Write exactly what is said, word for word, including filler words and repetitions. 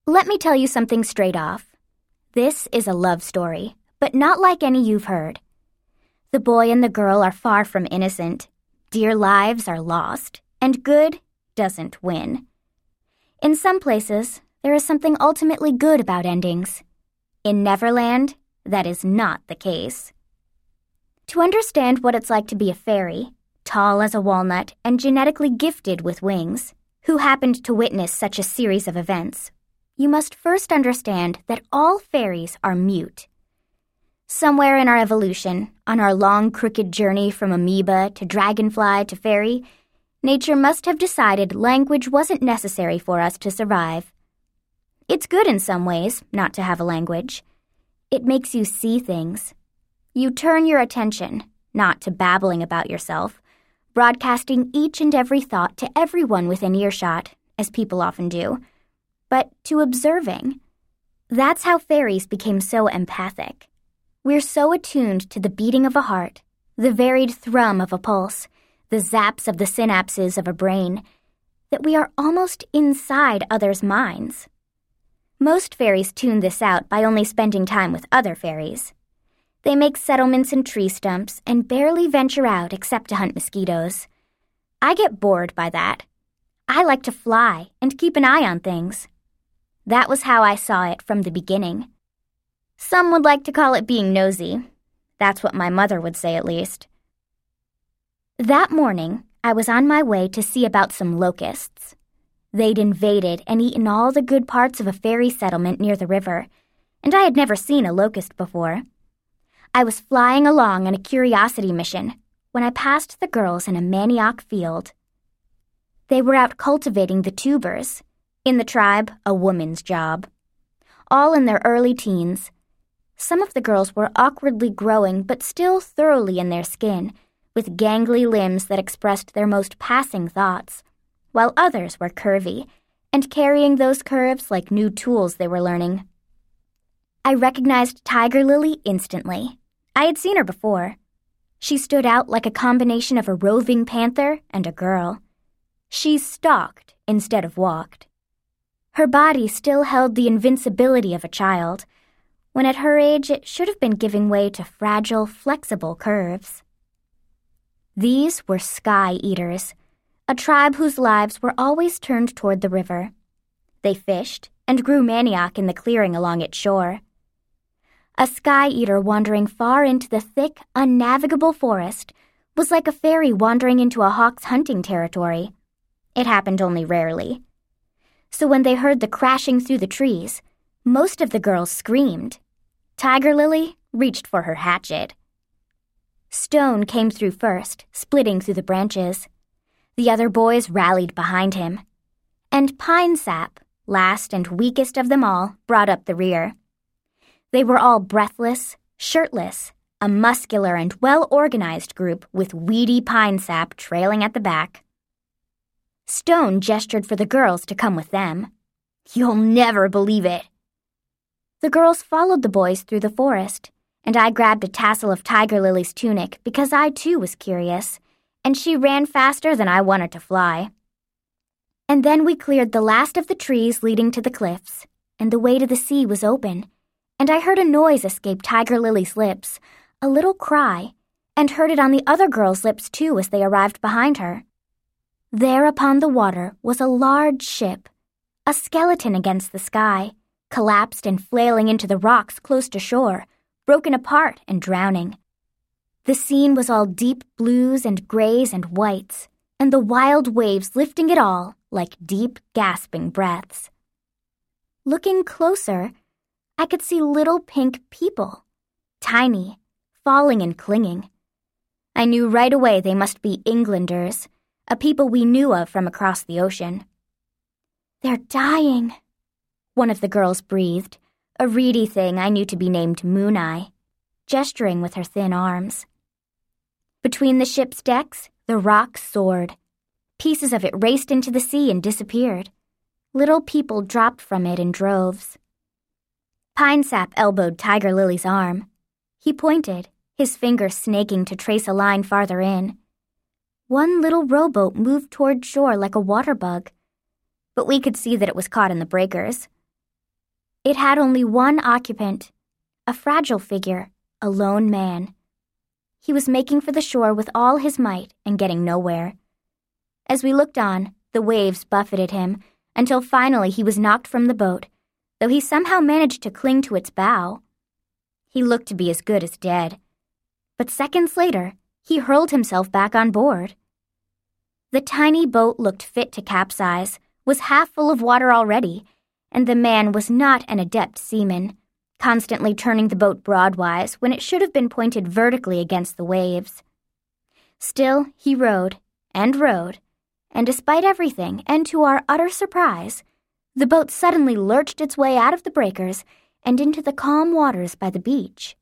Let me tell you something straight off. This is a love story, but not like any you've heard. The boy and the girl are far from innocent. Dear lives are lost, and good doesn't win. In some places, there is something ultimately good about endings. In Neverland, that is not the case. To understand what it's like to be a fairy, tall as a walnut and genetically gifted with wings, who happened to witness such a series of events, you must first understand that all fairies are mute. Somewhere in our evolution, on our long crooked journey from amoeba to dragonfly to fairy, nature must have decided language wasn't necessary for us to survive. It's good in some ways not to have a language. It makes you see things. You turn your attention, not to babbling about yourself, broadcasting each and every thought to everyone within earshot, as people often do, but to observing. That's how fairies became so empathic. We're so attuned to the beating of a heart, the varied thrum of a pulse, the zaps of the synapses of a brain, that we are almost inside others' minds. Most fairies tune this out by only spending time with other fairies. They make settlements in tree stumps and barely venture out except to hunt mosquitoes. I get bored by that. I like to fly and keep an eye on things. That was how I saw it from the beginning. Some would like to call it being nosy. That's what my mother would say, at least. That morning, I was on my way to see about some locusts. They'd invaded and eaten all the good parts of a fairy settlement near the river, and I had never seen a locust before. I was flying along on a curiosity mission when I passed the girls in a manioc field. They were out cultivating the tubers. In the tribe, a woman's job. All in their early teens. Some of the girls were awkwardly growing but still thoroughly in their skin, with gangly limbs that expressed their most passing thoughts, while others were curvy and carrying those curves like new tools they were learning. I recognized Tiger Lily instantly. I had seen her before. She stood out like a combination of a roving panther and a girl. She stalked instead of walked. Her body still held the invincibility of a child, when at her age it should have been giving way to fragile, flexible curves. These were Sky Eaters, a tribe whose lives were always turned toward the river. They fished and grew manioc in the clearing along its shore. A Sky Eater wandering far into the thick, unnavigable forest was like a fairy wandering into a hawk's hunting territory. It happened only rarely. So when they heard the crashing through the trees, most of the girls screamed. Tiger Lily reached for her hatchet. Stone came through first, splitting through the branches. The other boys rallied behind him. And Pine Sap, last and weakest of them all, brought up the rear. They were all breathless, shirtless, a muscular and well-organized group with weedy pine sap trailing at the back. Stone gestured for the girls to come with them. You'll never believe it. The girls followed the boys through the forest, and I grabbed a tassel of Tiger Lily's tunic because I too was curious, and she ran faster than I wanted to fly. And then we cleared the last of the trees leading to the cliffs, and the way to the sea was open, and I heard a noise escape Tiger Lily's lips, a little cry, and heard it on the other girls' lips too as they arrived behind her. There upon the water was a large ship, a skeleton against the sky, collapsed and flailing into the rocks close to shore, broken apart and drowning. The scene was all deep blues and grays and whites, and the wild waves lifting it all like deep, gasping breaths. Looking closer, I could see little pink people, tiny, falling and clinging. I knew right away they must be Englanders, a people we knew of from across the ocean. They're dying, one of the girls breathed, a reedy thing I knew to be named Moon Eye, gesturing with her thin arms. Between the ship's decks, the rock soared. Pieces of it raced into the sea and disappeared. Little people dropped from it in droves. Pine Sap elbowed Tiger Lily's arm. He pointed, his fingers snaking to trace a line farther in. One little rowboat moved toward shore like a water bug, but we could see that it was caught in the breakers. It had only one occupant, a fragile figure, a lone man. He was making for the shore with all his might and getting nowhere. As we looked on, the waves buffeted him until finally he was knocked from the boat, though he somehow managed to cling to its bow. He looked to be as good as dead. But seconds later, he hurled himself back on board. The tiny boat looked fit to capsize, was half full of water already, and the man was not an adept seaman, constantly turning the boat broadwise when it should have been pointed vertically against the waves. Still, he rowed, and rowed, and despite everything, and to our utter surprise, the boat suddenly lurched its way out of the breakers and into the calm waters by the beach.